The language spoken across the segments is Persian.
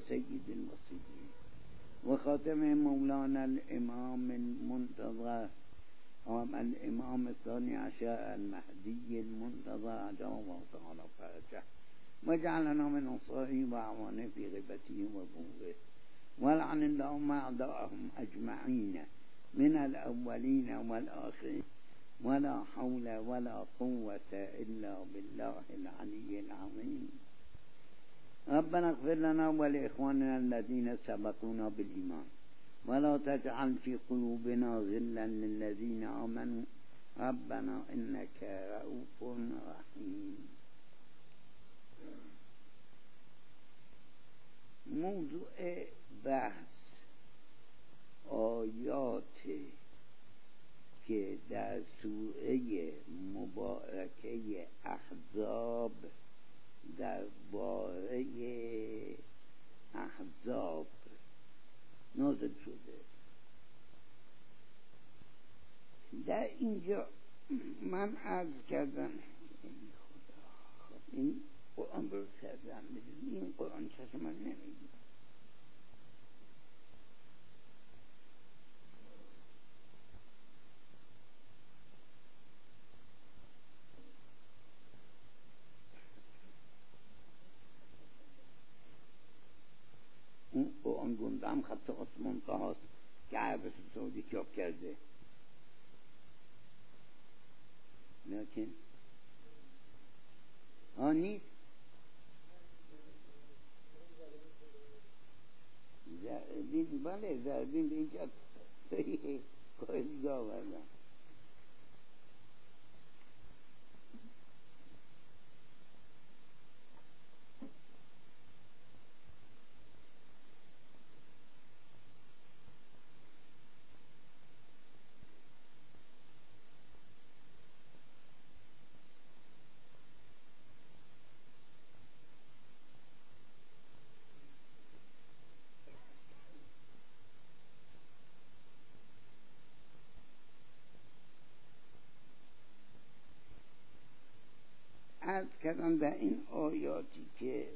سید المرسلین و خاتم مولانا الامام المنتظر الامام الثاني عشر المهدي المنتظر عجل الله تعالى فرجه وجعلنا من انصاره واعوانه في غيبته وظهوره ولعن اللهم اعداءهم اجمعين من الاولين والاخرين ولا حول ولا قوة الا بالله العلي العظيم. ربنا اغفر لنا ولإخواننا الذين سبقونا بالإيمان ولا تجعل في قلوبنا غلا للذين آمنوا ربنا إنك رؤوف رحيم. موضوع بحث آیات که در سوره مبارکه احزاب درباره احزاب نازل شده. در اینجا من عرض کردم این قرآن رو کردم این قرآن چشم من نمیگی. اون قرآن گنده هم خط آسمان هاست که عربستان سعودی چاپ کرده، لیکن نیست. زربین بله زربین اینجا کاری آوردن. عرض کردم در این آیاتی که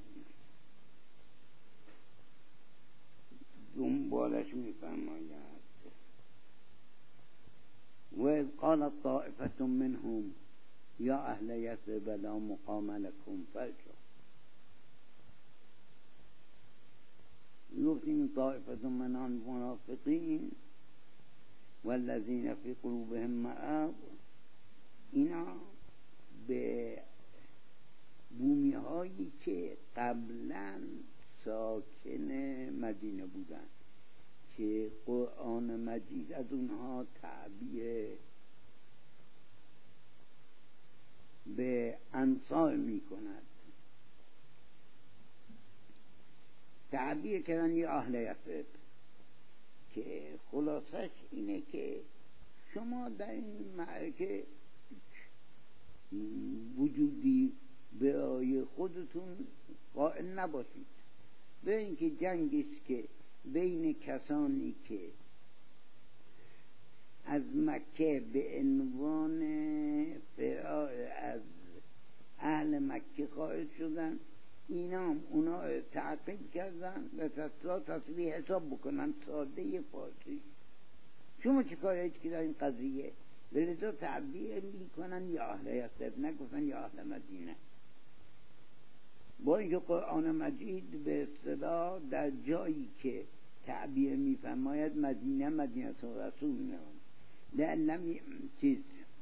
دنبالش می‌فرماید و اذ قالت طائفة منهم یا اهل یثرب لا مقام لكم فارجعوا. گفتیم طائفة من المنافقین والذین فی قلوبهم مرض، اینا به بومی هایی که قبلا ساکن مدینه بودن که قرآن مجید از اونها تعبیه به انصار می کند. تعبیه کردن یا اهل یثرب، که خلاصش اینه که شما در این معرکه وجودی برای خودتون قائل نباشید، به اینکه جنگی است که بین کسانی که از مکه به عنوان فرار از اهل مکه خارج شدن، اینا اونا تعقیب کردن و تصویح حساب بکنن ساده فارسی. شما چه کاری که در این قضیه لذا تعبیر میکنن یا اهل یثرب، نگفتن یا اهل مدینه. با اینکه قرآن مجید به اصطلاح در جایی که تعبیر میفرماید مدینه مدینه رسول میاد لعلم چیز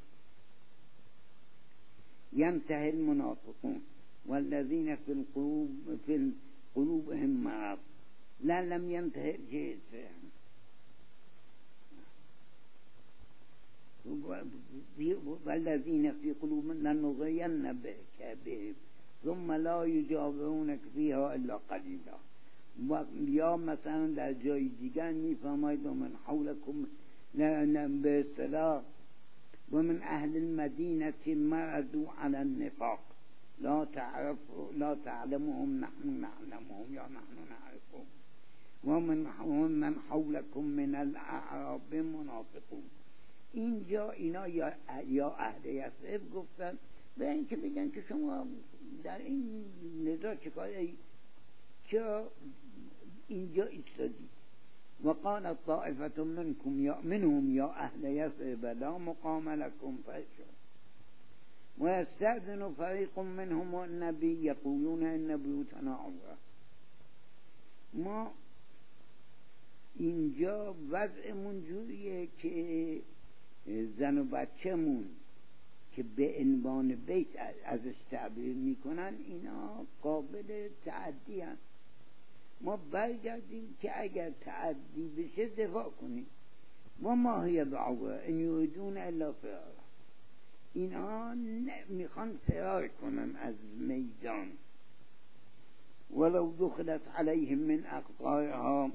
ینتهی المنافقون والذین فی قلوبهم مرض لعلم ینتهی چیز والذین فی قلوبهم لنغرین بهم ثم لا یجاورونک فیها الا قلیلا. و یا مثلا در جای دیگر میفرماید و من حولکم به اصطلاح و من اهل المدینه مردوا علی النفاق لا تعلمهم نحن نعلمهم یا نحن نعرفهم و من حولکم من الاعراب منافقون. اینجا اینا یا اهل یثرب گفتن به اینکه بگن که شما در این نزاع چه کاری چرا اینجا ایستادید. و قال طائفة منهم یا اهل یثرب لا مقام لكم فارجعوا و یستأذن فریق منهم النبی یقولون ان بیوتنا عوره. ما اینجا وضعمون جوریه که زن و بچه‌مون که به عنوان بیت ازش تعبیر میکنن اینا قابل تعدی هست. ما برگردیم که اگر تعدی بشه دفاع کنیم. و ما هی بعوره ان یریدون الا فرارا. اینا میخوان فرار کنن از میدان. ولو دخلت علیهم من اقطارها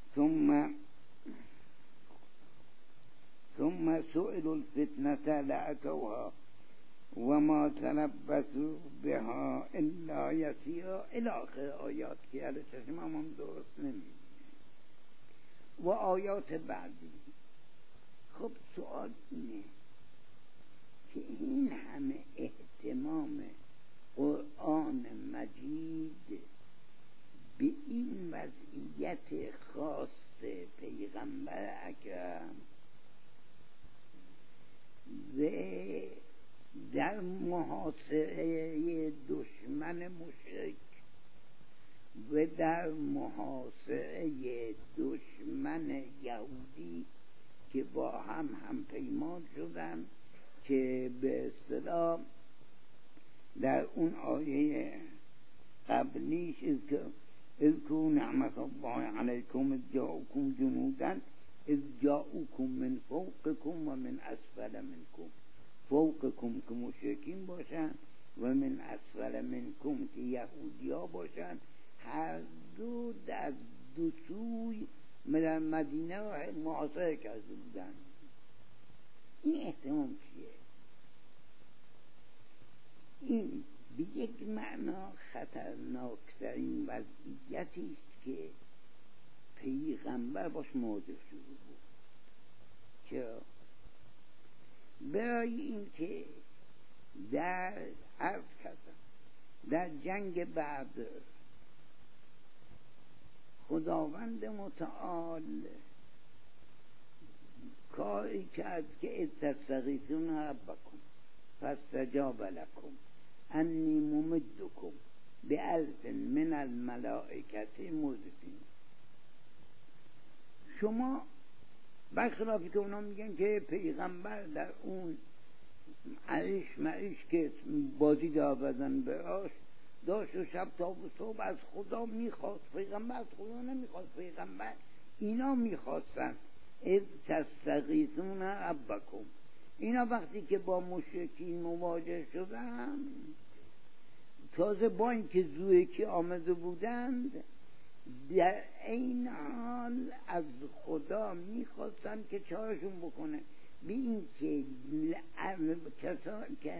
ثم سئلوا الفتنة لأتوها وما تلبثوا بها الا یسیرا الی آخر آیات که علی چشم هم درست نمی‌بینه. و آیات بعدی. خب سوال اینه که این همه اهتمام قرآن مجید به این وضعیت خاص پیغمبر اکرم و در محاصره دشمن مشرک و در محاصره دشمن یهودی که با هم پیمان شدن که به اصطلاح در اون آیه قبلیش اذکروا نعمت الله علیکم اذ جاءکم جنودا اذ جاءکم من فوقکم و من اسفل منکم. فوقکم که مشرکین باشن و من اسفل منکم که یهودی ها باشن. هر دو در دو سوی در مدینه را محاصره کرده بودن. این احتمام چیه؟ این به یک معنا خطرناکترین وضعیتی است که پیغمبر باش مواجه شده بود. چرا؟ برای این که در عرض کردم در جنگ بدر خداوند متعال کاری کرد که اذ تستغیثون ربکم فاستجاب لکم انی ممدکم بألف من الملائکة مردفین. شما برخلافی که اونا میگن که پیغمبر در اون عریش که بازی دار بزن براش داشت و شب تا و صبح از خدا میخواست. پیغمبر از خدا نمیخواست، پیغمبر اینا میخواستن. اذ تستغیثون ربکم. اینا وقتی که با مشرکین مواجه شدن تازه با اینکه زورکی آمده بودند در این حال از خدا میخواستن که چارشون بکنه به این که کسان که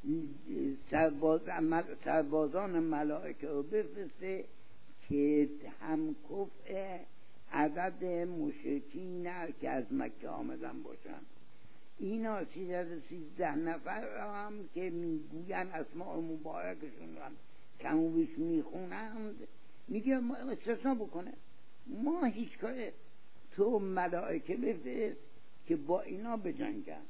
سربازان ملائکه رو بفرسته که هم کفء عدد مشرکین که از مکه آمدن باشن. اینا 313 نفر هم که میگوین اسماء مبارکشون هم کمو بیش میخونند میگه استثناء بکنه ما هیچ کاره تو ملائکه بفرست که با اینا بجنگن.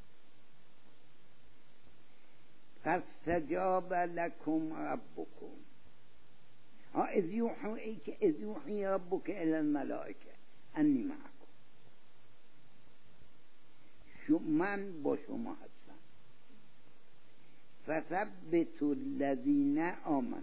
فاستجاب لکم ربکم اذ یوحی ربک الی الملائکه انی معکم. من با شما هستم. فثبتوا الذین آمنوا.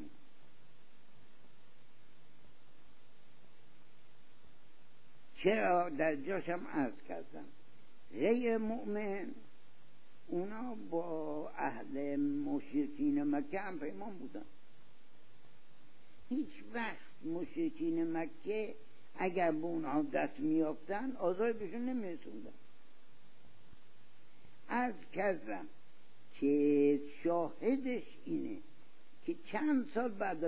چرا در جاشم عرض کردم غیر مؤمن اونا با اهل مشرکین مکه هم پیمان بودن. هیچ وقت مشرکین مکه اگر به اونها دست میافتن آزار بهشون نمیرسوندن. عرض کردم که شاهدش اینه که چند سال بعد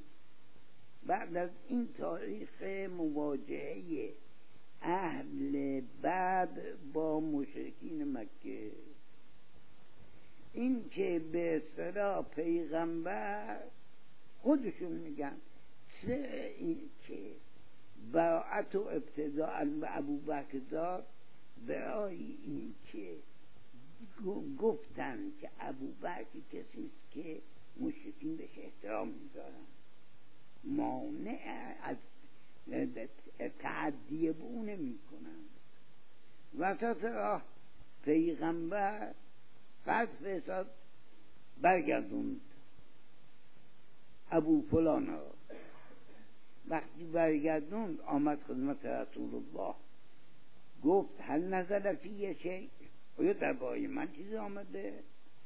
از این تاریخ مواجهه اهل بدر با مشرکین مکه این که به اصطلاح پیغمبر خودشون میگن سر این که براعت و ابتداء به ابوبکر داد برای این که گفتن که ابوبکر کسی است که مشرکین بهش احترام میذارن، مانع از تعدی به اون نمیکنن. وسط راه پیغمبر فرض فرستاد برگردوند ابو فلانا. وقتی برگردوند آمد خدمت رسول الله، گفت هل نزل فی شیء، آیا در باره من چیزی آمده؟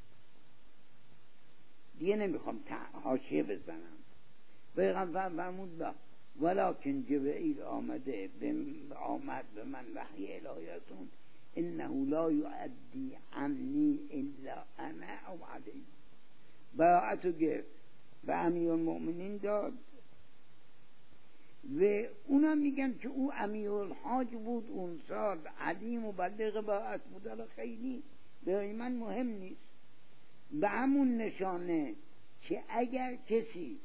دیگه نمیخوام حاشیه بزنم. پیغمبر فرمود لا، ولکن جبرئیل آمد به من وحی الهیاتون انه لا یؤدی عنی الا انا او علی. براعتو گرفت به امیرالمؤمنین داد و اونا میگن که او امیرالحاج بود اون سال، علی مبلغ براعت بود. حالا خیلی برای من مهم نیست. به همون نشانه که اگر کسی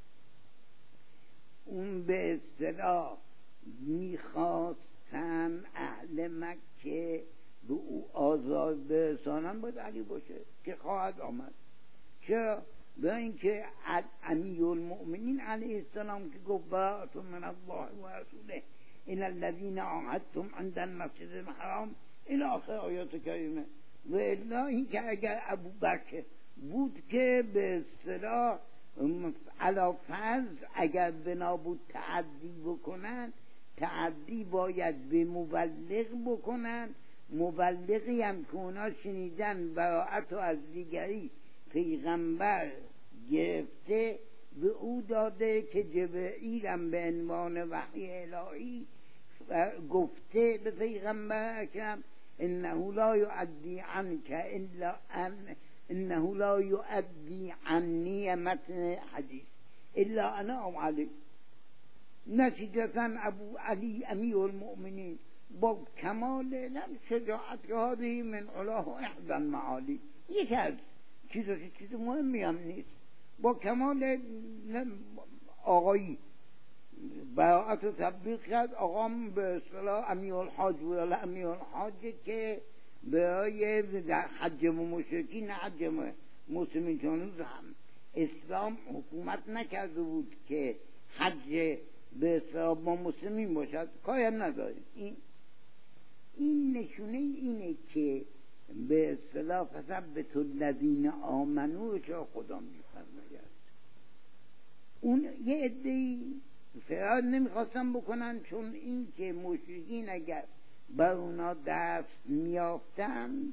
اون به اصطلاح میخواستن اهل مکه به او آزار برسانن باید علی باشه که خواهد آمد. چرا؟ به اینکه امیرالمؤمنین علیه السلام که گفت براءة من الله و رسوله الی الذین عاهدتم عند المسجد الحرام الی آخر آیات کریمه. و الا این که اگر ابوبکر بود که به اصطلاح علی فرض اگر بنا بود تعدی بکنن، تعدی باید به مبلغ بکنن، مبلغی هم که اونا شنیدن براءت و از دیگری پیغمبر گرفته به او داده که جبرئیل هم به عنوان وحی الهی گفته به پیغمبر اکرم انه لا یؤدی عنک الا انه لا یؤدی عنی متن حدیث الا انا او علی. نتیجتا ابو علی امیر المؤمنین با کمال شجاعت هذه من علاه احدى المعالی، یکی از چیز مهمی هم نیست، با کمال آقایی براعت و تبلیغ کرد. آقام به اصطلاح امیرالحاج بود. امیرالحاج که برای در حج مشرکین، حج مسلمین، چون هم اسلام حکومت نکرده بود که حج به اصطلاح با مسلمین باشد، کاری هم نداریم. این نشونه اینه که به اصطلاح فثبتوا الذین آمنوا چرا خدا میفرماید. اون یه عده‌ای فرار نمیخواستن بکنن، چون این که مشرکین اگر بر اونا دست میافتند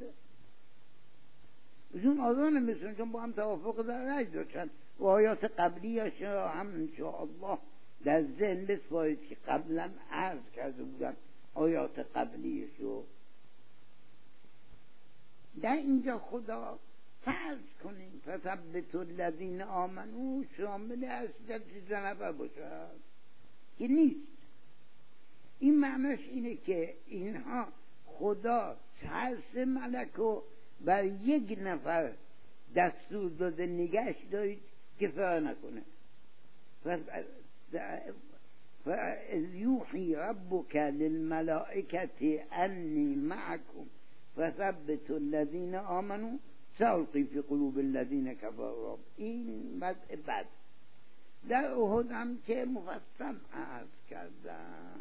بهشون آزار نمیرسون، چون با هم توافق در رأی داشتن. و آیات قبلی هم انشاءالله در ذهن بسپارید که قبلا عرض کرده بودن آیات قبلیشو. در اینجا خدا فرض کنیم فثبتوا الذین آمنوا شامل هست 13 نفر باشد که نیست. این معنیش اینه که اینها خدا ترس ملکو بر یک نفر دستور داده نگهش دارید که فرار نکنه. فَإِذْ يُوحِي رَبُّكَ لِلْمَلَائِكَةِ أَنِّي مَعَكُمْ فَثَبِّتُوا الَّذِينَ آمَنُوا سَأُلْقِي فِي قُلُوبِ الَّذِينَ كَفَرُوا. این وضع بد در احد هم که مفصل عرض کردم.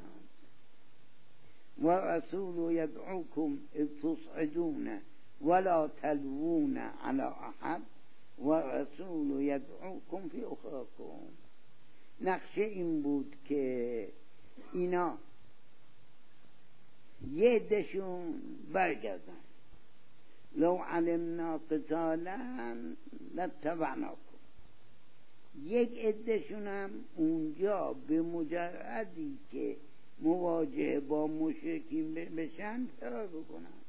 وَرَسُولُ يَدْعُوكُمْ إِذْ تُصْعِدُونَ وَلَا تَلْوُونَ عَلَى أَحَدٍ وَرَسُولُ يَدْعُوكُمْ فِي أُخْرَاكُمْ. نقشه این بود که اینا یه عده‌شون برگردن، لو علمنا قتالا لاتبعناکم. یک عده‌شون هم اونجا به مجردی که مواجه با مشرکین بشن فرار بکنن.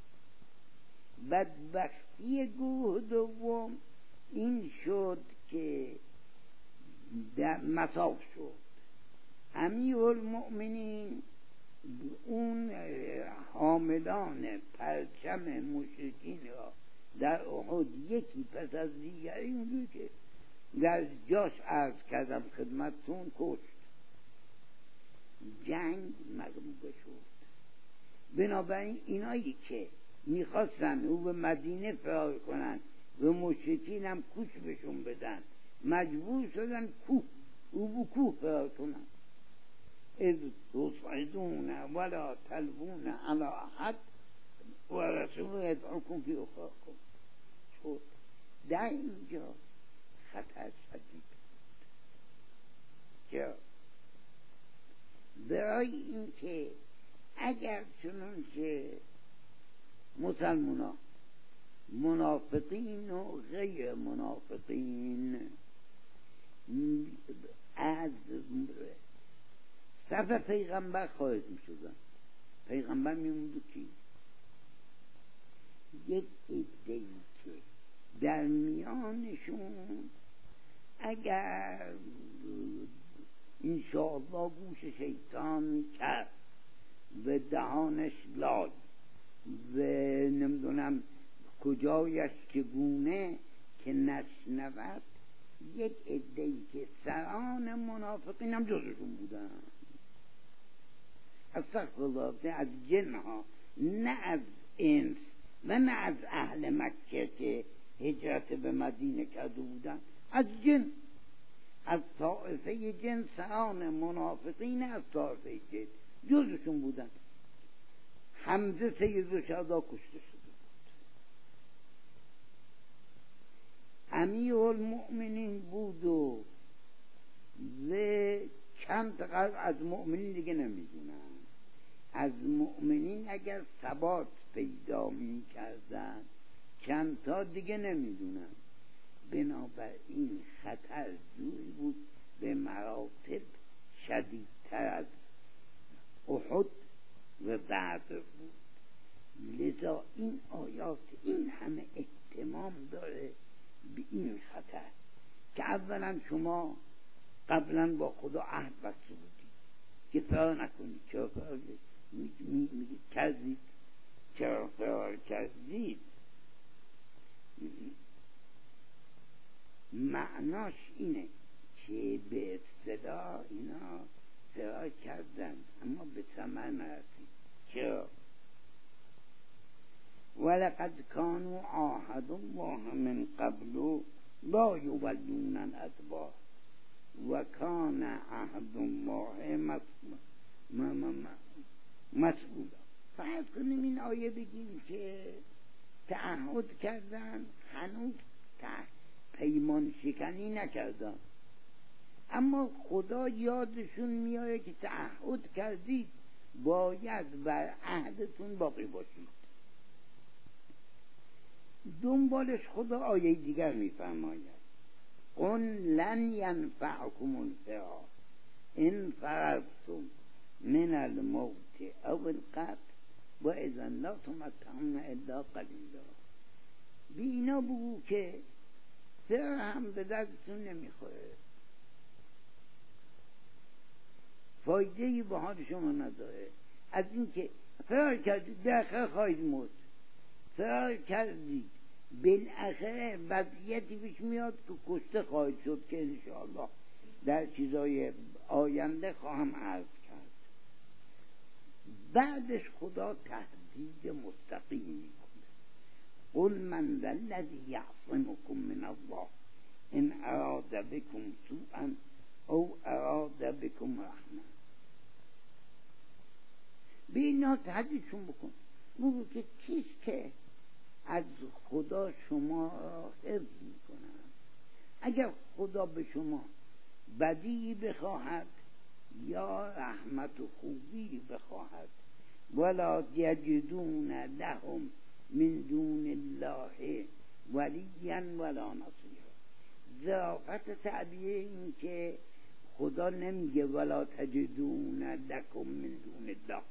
بدبختی گروه دوم این شد که در مصاف شد. امیرالمؤمنین اون حاملان پرچم مشرکین را در احد یکی پس از دیگری اونجور که در جاش عرض کردم خدمتتون کشت. جنگ مغلوبه شد. بنابراین اینایی که میخواستن او به مدینه فرار کنن و مشرکین هم کوچ بهشون بدن، مجبور شدن او به کوه فرار کنن. اذ تصعدون ولا تلوون علی احد و رسول یدعوکم فی اخراکم. شد در اینجا خطر شدید بود. چرا؟ برای اینکه اگر چنانچه مسلمان منافقین و غیر منافقین از صف پیغمبر خارج می شدن، پیغمبر می موند کی؟ یک عده‌ای که در میانشون اگر انشاءالله گوش شیطان کرد و دهانش لال و نمیدونم کجایش چگونه که نشنود، یک عده‌ای که سران منافقین هم جزشون بودن، استغفرالله، از جن ها، نه از انس و نه از اهل مکه که هجرت به مدینه کرده بودن، از جن، از طائفه جن، سران منافقین از طائفه جن جزشون بودن. حمزه سید الشهدا کشته شده بود، امیر المؤمنین بود و چند قدر از مؤمنین دیگه نمیدونن. از مؤمنین اگر ثبات پیدا می کردن چند تا دیگه نمیدونن. بنابراین خطر جوری بود به مراتب شدیدتر از احد و بدر بود. لذا این آیات این همه اهتمام داره به این خطر که اولا شما قبلا با خدا عهد بسته بودید که فرار نکنید. چرا فرار کردید؟ چرا فرار کردید؟ معناش اینه که به اصطلاح اینا فرار کردن اما به ثمر نرسید. چرا؟ ولقد كانوا عاهدوا الله من قبل لا يولون الادبار و کان عهد الله مسئولا. فرض کنیم این آیه بگیم که تعهد کردن، هنوز پیمان شکنی نکردن، اما خدا یادشون میاره که تعهد کردید، باید بر عهدتون باقی باشید. دنبالش خدا آیه دیگر میفرماید قل لن ینفعکم الفرار ان فررتم من الموت او القتل و اذا لا تمتعون الا قلیلا. بی اینا بگو که فرار هم به دردتون نمیخوره، فایده‌ای به حال شما نداره. از اینکه فرار کردید بالاخره خواهید مرد، فرار کردید بالاخره وضعیتی پیش میاد که کشته خواهید شد که انشاءالله در چیزای آینده خواهم عرض کرد. بعدش خدا تهدید مستقیم میکنه قل من ذا الذی یعصمکم من الله ان اراد بكم سوءا او اراد بكم رحمه. به اینا تهدیدشون بکن، بگو که کیست که از خدا شما را حفظ میکنن؟ اگر خدا به شما بدی بخواهد یا رحمت و خوبی بخواهد، ولا یجدون لهم من دون الله ولیا ولا نصیرا. ظرافت تعبیه این که خدا نمیگه ولا تجدون لکم من دون الله،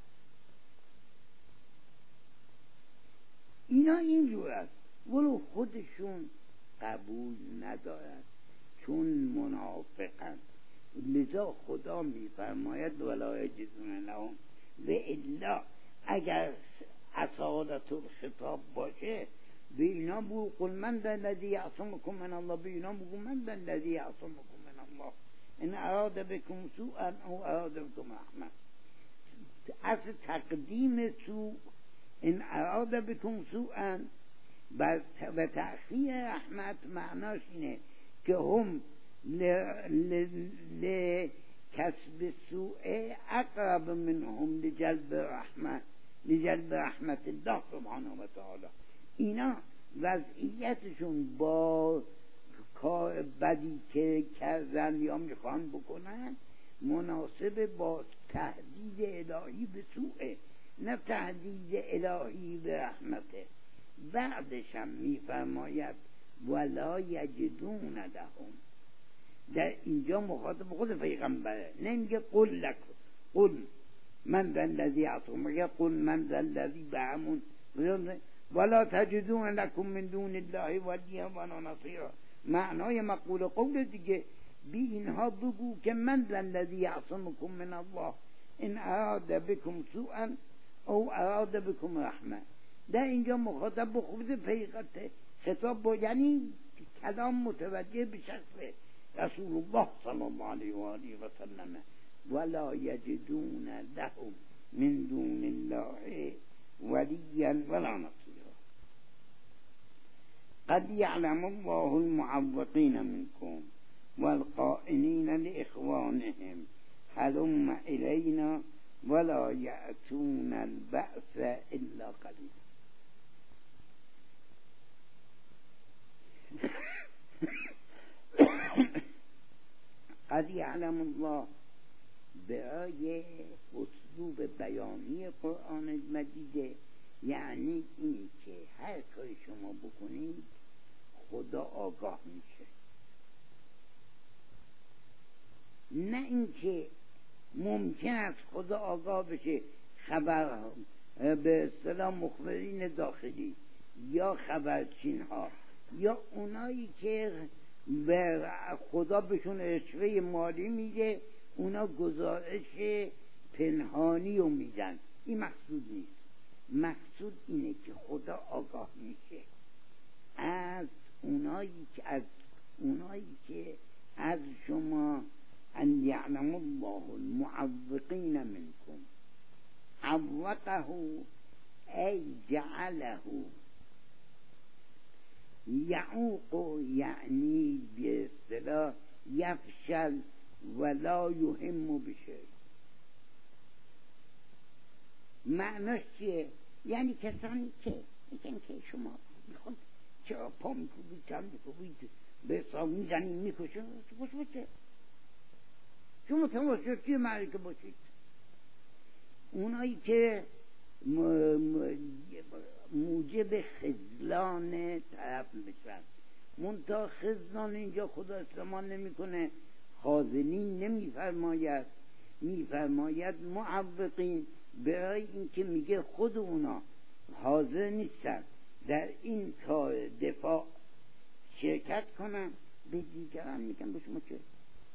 اینا اینجور است، ولو خودشون قبول ندارد چون منافقند. لذا خدا میفرماید ولا یجدون لهم، و الا اگر اصالت الخطاب باشه به اینا بگو قل من ذا الذی یعصمکم من الله، به اینا بگو من ذا الذی یعصمکم من الله ان اراد بكم سوءا او اراد بكم رحمه. اصل تقدیم سوء ان اراد بكم سوءا و تأخیر رحمت معناش اینه که هم لکسب سوء اقرب منهم لجلب رحمت الله سبحانه و تعالی. اینا وضعیتشون با کار بدی که کردن یا میخوان بکنن مناسب با تهدید الهی به سوء، نه تهدید الهی به رحمته. بعدش هم میفرماید ولا یجدون لهم، در اینجا مخاطب خود پیغمبره، نمیگه قل من ذا الذی یعصم، مگه قل من ذا الذی بعمون ولا تجدون لكم من دون الله ولیا ولا نصیرا. معنای مقول قول دیگه، بی اینها بگو که من ذا الذی یعصمکم من الله ان اراد بكم سوءا او اراد بكم رحمه. در اینجا مخاطب به خود پیغمبر خطاب با، یعنی کلام متوجه به شخص رسول الله صلی الله علیه و آله و سلم. ولا یجدون لهم من دون الله ولیا ولا نصیرا. قد یعلم الله المعوقین منکم والقائلین لاخوانهم هلم الینا ولا یأتون البأس الا قلیلا. قد یعلم الله برای اسلوب بیانی قرآن مجید، یعنی این که هر کاری شما بکنید خدا آگاه میشه، نه اینکه ممکن است خدا آگاه بشه خبر به اصطلاح مخبرین داخلی یا خبرچین ها یا اونایی که به خدا بهشون رشوه مالی میده، اونا گزارش پنهانی رو میدن. این مقصود نیست. مقصود اینه که خدا آگاه میشه از اونایی که از شما. ان یعلم الله المعوقین منکم، عوقه ای جعله، یعوق یعنی به اصطلاح یفشل ولا یهم بشیء. معناش چیه؟ یعنی کسانی که میگن که شما میخواد چرا پا میکوبید چرا میکوبید به حساب میزنید میکشید، خوش باشه شما تماشاچی چیه معرکه باشید. اونایی که موجب خذلان طرف میشن، منتها خذلان اینجا خدا استعمال نمیکنه، خاذلین نمیفرماید، میفرماید معوقین، برای اینکه میگه خود اونا حاضر نیستن در این کار دفاع شرکت کنن، به دیگران میگن به شما چه؟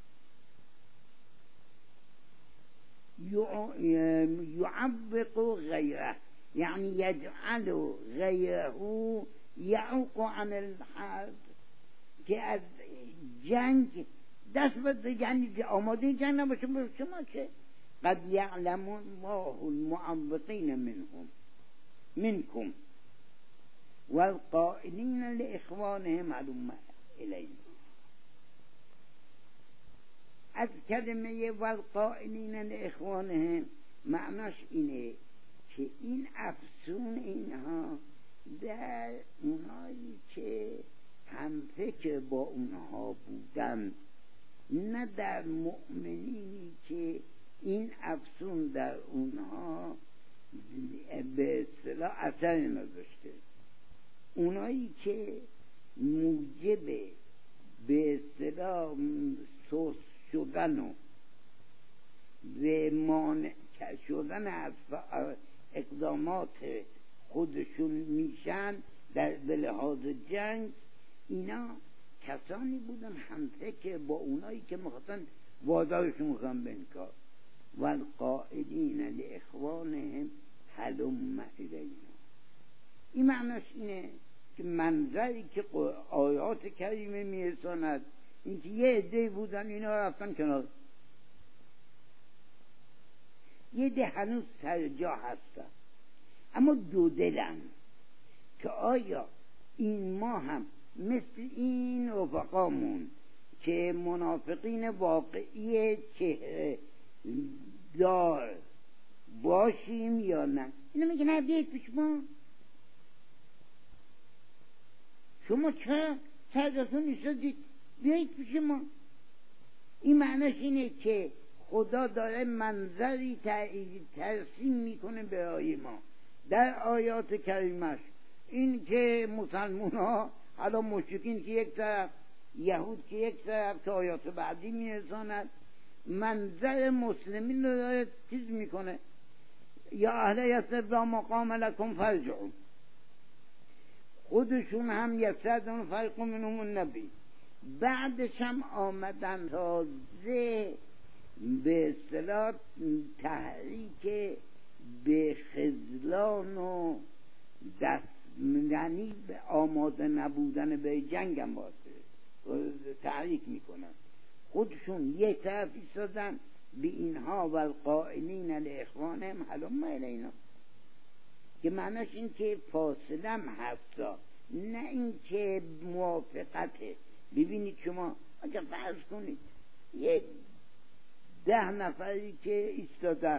یعوق غیره یعنی یجعل غیره یعوق عن الحرب، که از جنگ دست بده، یعنی آماده جنگ نباشه. به شما چه؟ قد یعلم الله المعوقین منکم والقائلین لاخوانهم هلم الینا. از کلمه والقائلین لاخوانهم معناش اینه که این افسون اینها در اونایی که همفکر با اونها بودن، نه در مؤمنینی که این افسون در اونها به اصطلاح اثر نداشته. اونایی که موجب به اصطلاح سوس شدن و به مانع شدن از اقدامات خودشون میشن در لحاظ جنگ، اینا کسانی بودن همفکر با اونایی که میخواستن وادارشون میخوان به این کار. والقائلین لاخوانهم هلم الینا. این معناش اینه که منظری که آیات کریمه میرساند اینکه یه عده بودن اینا رفتن کنار، یه عده هنوز سر جا هستن اما دو دلن که آیا این ما هم مثل این رفقامون که منافقین واقعی چهره دار باشیم یا نه. اینو میگه نه بیایید پیش ما. شما چرا سرجاتون ایستادید؟ بیایید پیش ما. این معنیش اینه که خدا داره منظری ترسیم میکنه برای ما در آیات کریمش. این که مسلمون ها حالا مشرکین که یک طرف، یهود که یک طرف، که آیات بعدی میرساند، منظر مسلمین رو داره چیز میکنه. یا اهل یثرب لا مقام لکم فارجعوا. خودشون هم یسعدون فرق منهم النبی، بعدش هم آمدن تازه به اصطلاح تحریک به خذلان و دست، یعنی به آماده نبودن به جنگ هم تحریک میکنن. خودشون یک طرف ایستادن به اینها و القائلین لاخوانهم هلم الینا، که معنیش این که فاصله هم هستا، نه این که موافقته. ببینید شما اگر فرض کنید یه 10 نفری که ایستادن،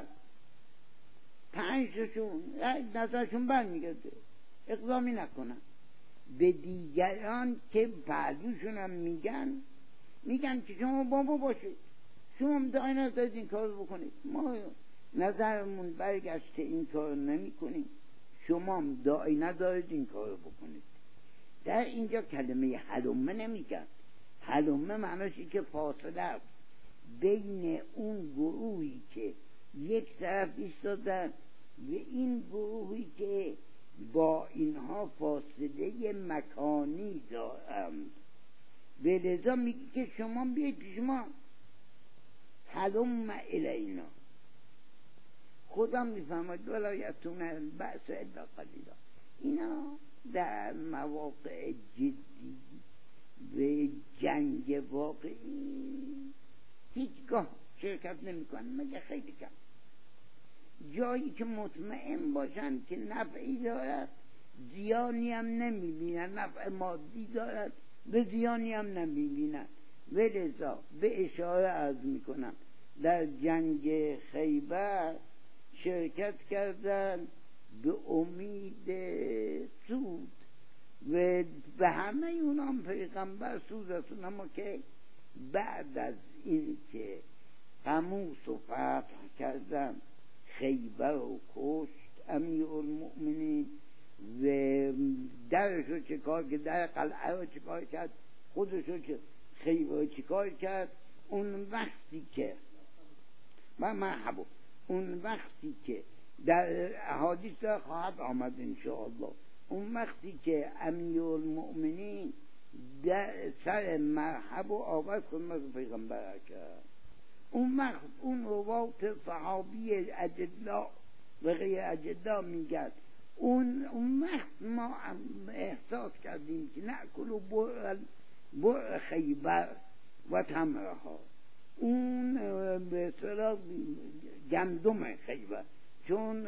5 تاشون نظرشون برمیگرده، اقدامی نکنن، به دیگران که پهلوشون هم میگن که شما بابا باشید، شما دعای ندارید این کار رو بکنید، ما نظرمون برگشته این کار رو نمی کنیم، شما دعای ندارید این کار رو بکنید. در اینجا کلمه حلمه نمیگن. حلمه معنیش که فاصله است بین اون گروهی که یک طرف ایستادن و این گروهی که با اینها فاصله مکانی دارند. به لذا میگی که شما بیایید پیش ما، هلم الینا. خدا میفهمد ولایتون البأس الا قلیلا. اینا در مواقع جدی و جنگ واقعی هیچگاه شرکت نمیکنن مگه خیلی کم، جایی که مطمئن باشن که نفعی دارد زیانی هم نمیبینن، نفع مادی دارد به زیانی هم نمیبینن. ولذا به اشاره عرض میکنم در جنگ خیبر شرکت کردن به امید سود و به همه اونام پیغمبر سود رسون، اما که بعد از این که قموس و فتح کردن خیبر و کشت امیرالمؤمنین و درش رو چکار که در قلعه رو چکار کرد، خودش رو خیبر رو چکار کرد. اون وقتی که مرحبا، اون وقتی که در احادیث در خواهد آمد انشاءالله، اون وقتی که امیرالمؤمنین در سر مرحب و آواز خدمت پیغمبر کرد، اون وقت اون روات صحابی اجلا و غیر اجلا میگد اون وقت ما احساس کردیم که نأکل بر خیبر و تمرها، اون به اصطلاح گندم خیبر، چون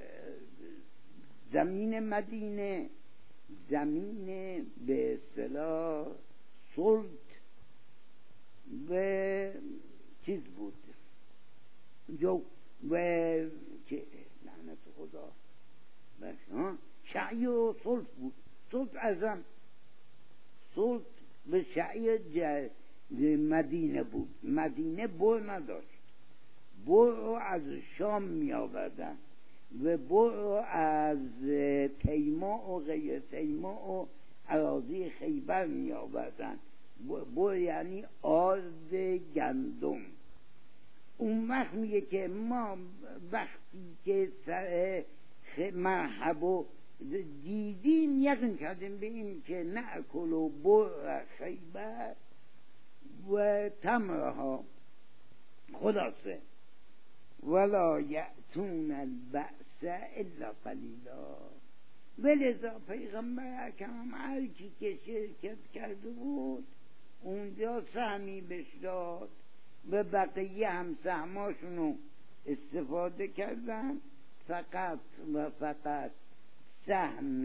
زمین مدینه زمین به اصطلاح سلط و چیز بود جو و که لعنت خدا شعی و سلط بود. سلط ازم سلط به شعی مدینه بود. مدینه بر نداشت، بر رو از شام می آوردن و بر رو از تیماء و غیر تیماء و اراضی خیبر می آوردن. بر یعنی آرد گندم. اون وقت میگه که ما وقتی که سر مرحبا دیدیم یقین کردیم به این که نأکل و بر خیبر و تمرها، خلاصه ولا یأتون البأس الا قلیلا. ولذا پیغمبر اکرم هر کی که شرکت کرده بود اونجا سهمی بهش داد و بقیه هم سهماشونو استفاده کردن، فقط و فقط سهم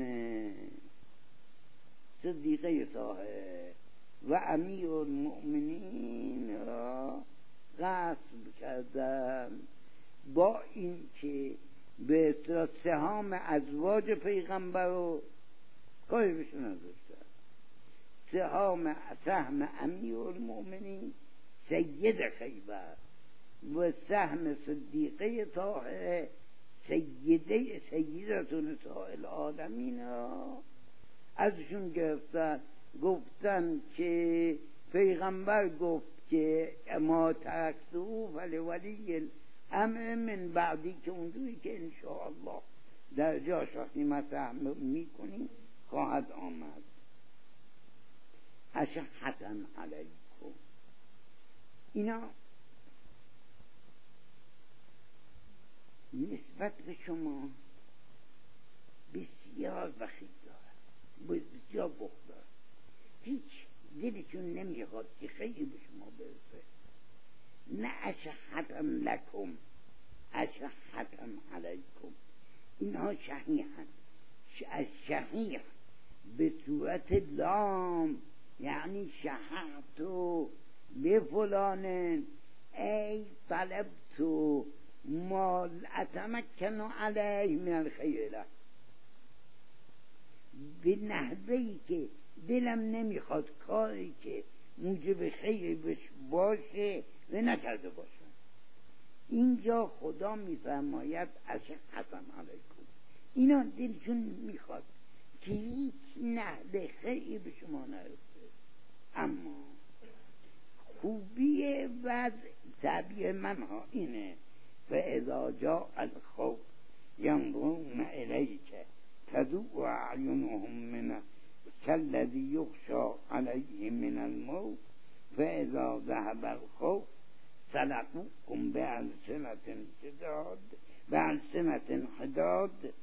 صدیقه طاهره و امیر المؤمنین را غصب کردن، با این که به اصطلاح سهام ازواج پیغمبر رو کاری بهشون نداشتن. سهم امیر المؤمنین سید خیبر و سهم صدیقه طاهره سیدتون نساء العالمین را ازشون گرفتن. گفتن که پیغمبر گفت که اما ترکتو ولی الامر من بعدی، که اونجوری که انشاءالله در جاش وقتی مطرح میکنیم خواهد آمد. اشحة علیکم، اینا نسبت به شما بسیار بخیل دارد، بسیار بخل دارد، هیچ دلشون نمیخواد که خیلی به شما برسه. نه اشحة لکم، اشحة علیکم. اینها شحیحن. الشحیح به صورت لام یعنی شححتو لفلان ای طلبتو ما اتمکن علیه من الخیر له، به نحوهی که دلم نمیخواد کاری که موجب خیر باشه و نکرده باشم. اینجا خدا میفرماید اشحة علیکم، اینا دلشون میخواد که هیچ نحوه خیری به شما نرسه. اما خوبی وضع تعبیر منها اینه فاذا جاء الخوف ينظرون الیک تدور اعینهم من كالذي يخشى عليه من الموت فاذا ذهب الخوف سلقوكم بألسنة حداد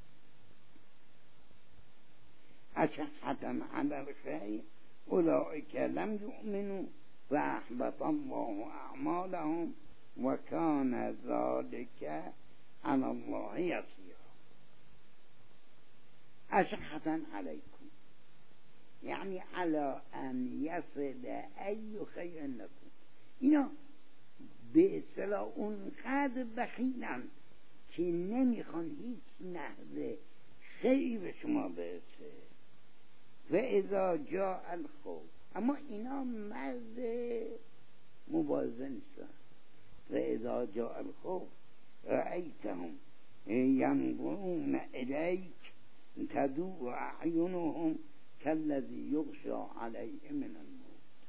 أشحة على الخير أولئك لم يؤمنوا فأحبط الله أعمالهم وكان ذلك على الله يسيرا. أشحة عليكم يعني على أن يصل أي خير لكم. اینا به اصطلاح اونقدر بخیلن که نمیخوان هیچ نحوه خیلی به شما برسه. و اذا جاء الخوف، اما اینا مرد مبارزه نیستن. و اذا جاء الخوف رأیتهم ینظرون الیک تدور اعینهم كالذی یغشی علیه من الموت.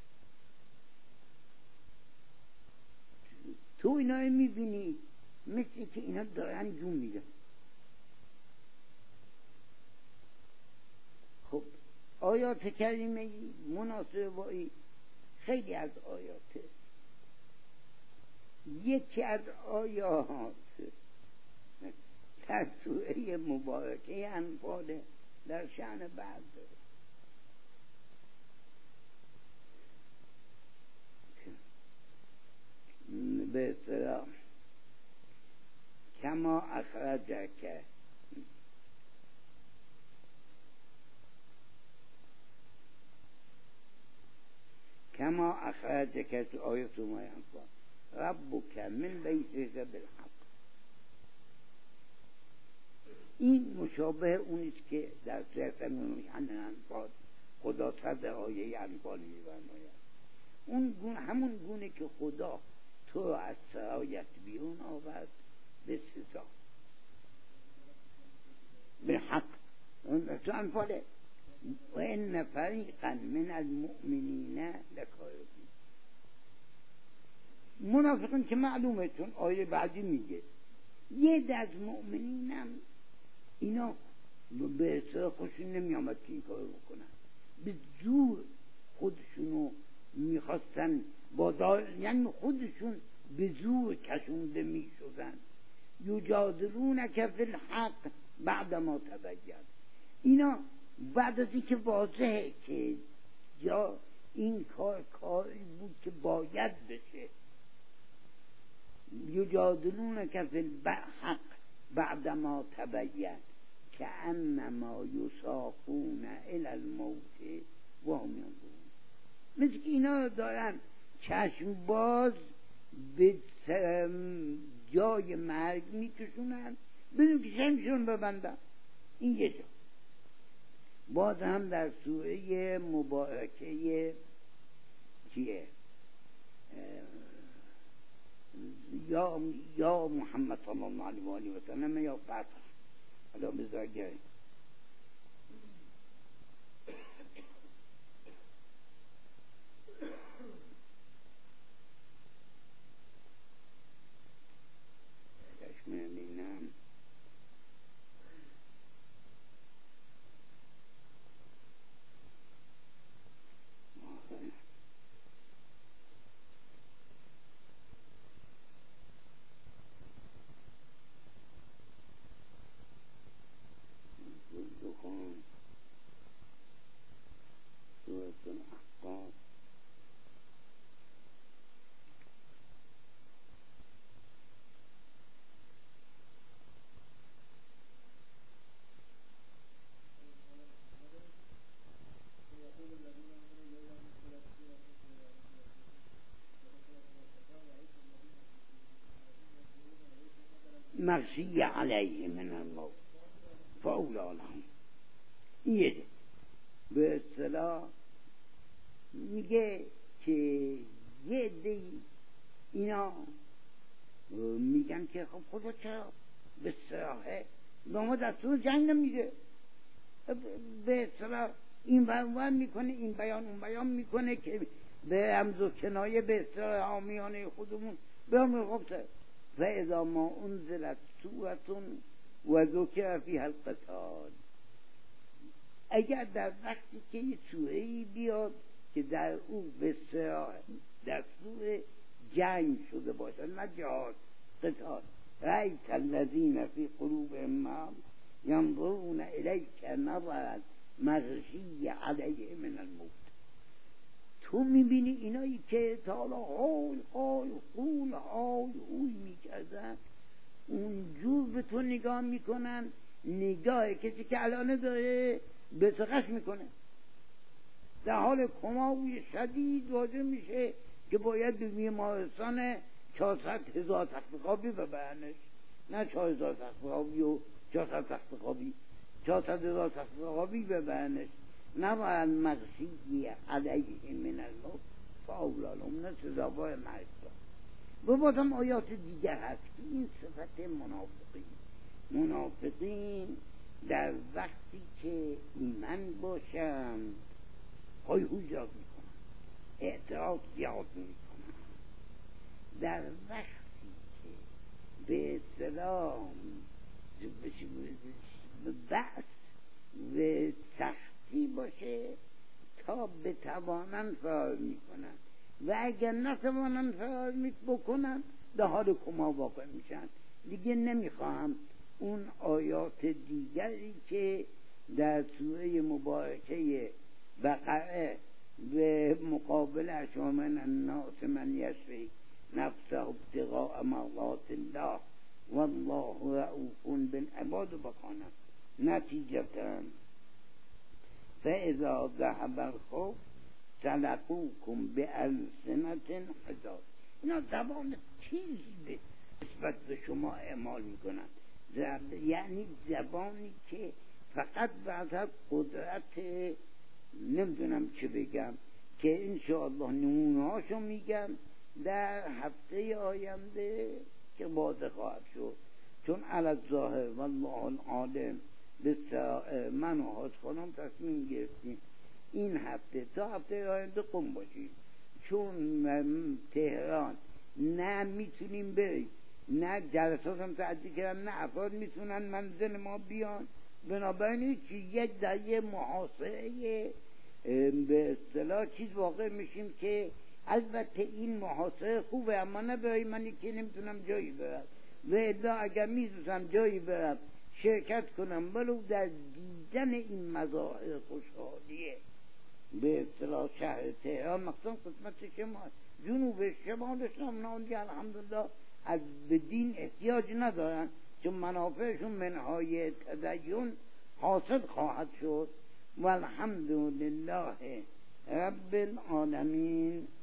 تو اینا میبینی مثل که اینا دارن جون میدن. خب آیات کریمه مناسبه با این خیلی از آیاته. یکی از آیات در سوره مبارکه انفال در شأن بعد به اصطلاح کما اخرجک تو آیت سوره انفال ربک من بیتک بالحق. این مشابه اونیست که در سوره انفال خدا صد آیه انفال می‌فرماید. اون همون گونه که خدا تو را از سرایت بیرون آورد به سزا به حق. تو انفاله و ان فریقا من المؤمنین لکاذبون. منافقین که معلومه، چون آیه بعدی میگه یه دست مؤمنینم اینا به اصطلاح خودشون نمیامد که این کارو بکنن، به زور خودشونو میخواستن یعنی خودشون به زور کشونده میشدن. یجادلونک فی الحق بعد ما تبین. اینا بعد از اینکه واضحه که یا این کاری بود که باید بشه. یجادلونک فی الحق بعدما تبین کأنما یساقون الی الموت و هم ینظرون. مثل که اینا دارن چشم باز به جای مرگ میکشونن بدون که چشمشون ببندن. این یه جا. باز هم در سوره مبارکه چیه یا محمد صلی الله علیه و آله و سلم یا فتح حالا بذار گرد ببینم سورة الأحقاف مغشی علیه من الموت فاولی لهم. یه به اصطلاح میگه که یه عده‌ای اینا میگن که خب خدا چرا به صراحه به ما دستور جنگ نمیده؟ به اصطلاح این بیان میکنه، این بیان اون بیان میکنه که به رمز و کنایه به اصطلاح عامیانه خودمون بیان خبته فاذا ما انزلت سورة و ذکر فیها القتال. اگر در وقتی که یه سوره‌ای بیاد که در او به صراحه دستور جنگ شده باشد نه جهاد قتال رأیت الذین فی قلوبهم مرض ینظرون الیک نظر المغشی علیه من الموت. تو میبینی اینایی که تا حالا های های خول های هوی میکردن اونجور به تو نگاه میکنن نگاه کسی که الان داره به سقش میکنه در حال کماوی شدید واجه میشه که باید به بیمارستان 400,000 تخت خوابی ببرنش، نه 4,000 تخت خوابی و 400 تخت خوابی، 400,000 تخت خوابی ببرنش. نباید مغشی علیه من الموت فاولی لهم، نه سزاوار مرگ داد. و بازم آیات دیگر هست که این صفت منافقین در وقتی که ایمان باشن های هوی زیاد میکنن، اعتراض زیاد میکنن. در وقتی که به اصطلاح بحث و سختی باشه تا بتوانن فرار میکنن و اگر نتوانن فرار بکنن در حال کما واقع میشن. دیگه نمیخواهم اون آیات دیگری که در سوره مبارکه بقره به مقابل من الناس من یشری نفسه ابتغاء مرضات الله والله رؤوف بالعباد بخوانم. نتیجتا فاذا ذهب الخوف سلقوكم بألسنة حداد. اینا زبان تیزی نسبت به شما اعمال میکنن، یعنی زبانی که فقط بعد قدرت نمیدونم چه بگم که انشاءالله نمونه هاشو میگم در هفته آینده که واضح خواهد شد، چون علی الظاهر والله العالم به من و حاج خانم تصمیم گرفتیم این هفته تا هفته آینده قم باشیم، چون تهران نه میتونیم بریم نه جلسات هم تعدی کردن نه افراد میتونن منزل ما بیان، بنابراین یک در یه محاصره به اصطلاح چیز واقع میشیم که البته این محاصره خوبه اما نبرای منی که نمیتونم جایی برم و الا اگر میتونم جایی برم شرکت کنم ولو در دیدن این مظاهر خوشحالیه به اصطلاح شهر تهران مخصوصا قسمت شمال جنوب شمالش هم الحمدلله از به دین احتیاج ندارن چون منافعشون منهای تدین حاصل خواهد شد والحمد لله رب العالمین.